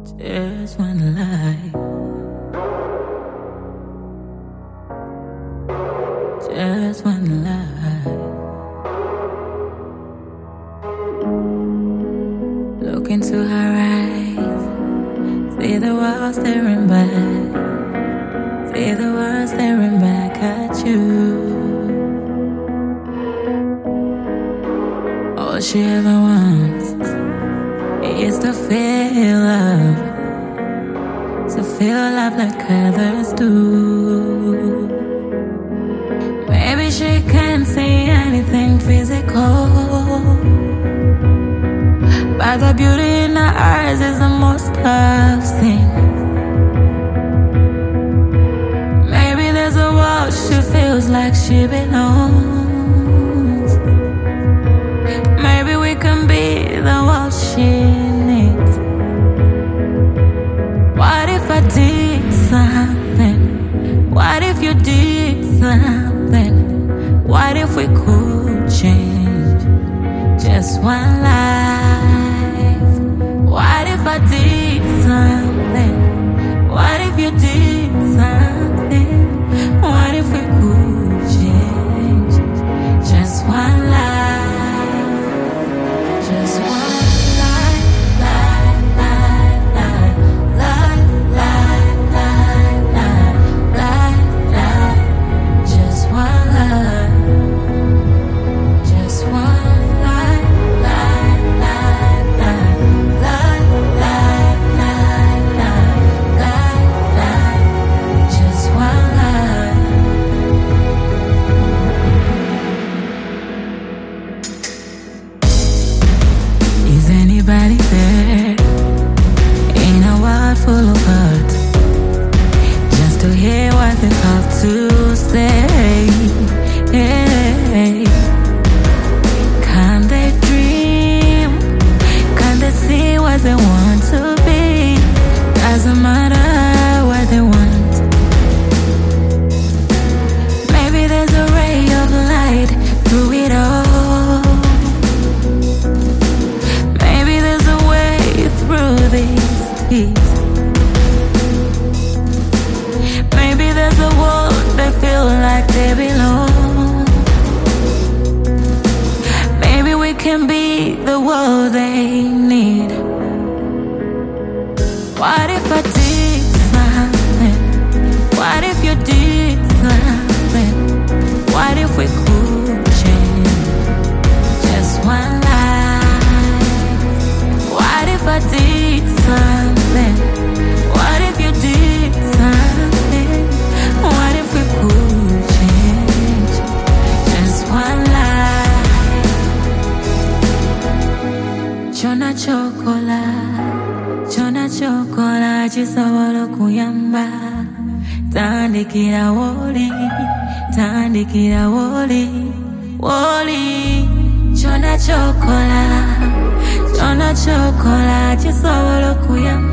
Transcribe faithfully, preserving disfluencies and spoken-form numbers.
Just one life, just one life. Look into her eyes, see the world staring back, see the world staring back at you. All she ever wants is to feel love, to feel love like others do. Maybe she can't see anything physical, but the beauty in her eyes is the most I've seen. Maybe there's a world she feels like she belongs. Maybe we can be the world she needs. What if I did something? What if you did something? What if we could change just one life? What if I did something? What if you did something? What if we could change just one life? Just one life, life, life, life, life, life, life, life, life, life. Just one life, just one life, life, life, life, life, life, life, life, life, life. Just one life. Is anybody there in a world full of hurt, just to hear what they have to say? Hey, can they dream? Can they see what they want to be? Doesn't matter what they want. Maybe there's a ray of light through it all. Maybe there's a way through these tears. Maybe there's a world they feel like they belong. Maybe we can be the world they need. What if I did something? What if you did something? What if we could change just one life? What if I did something? What if you did something? What if we could change just one life? Chona chocolate, chona chocolate, chisawolo kuyamba. Tandikira woli, tandikira woli, woli. Chona chocolate, chona chocolate, chisawolo kuyamba.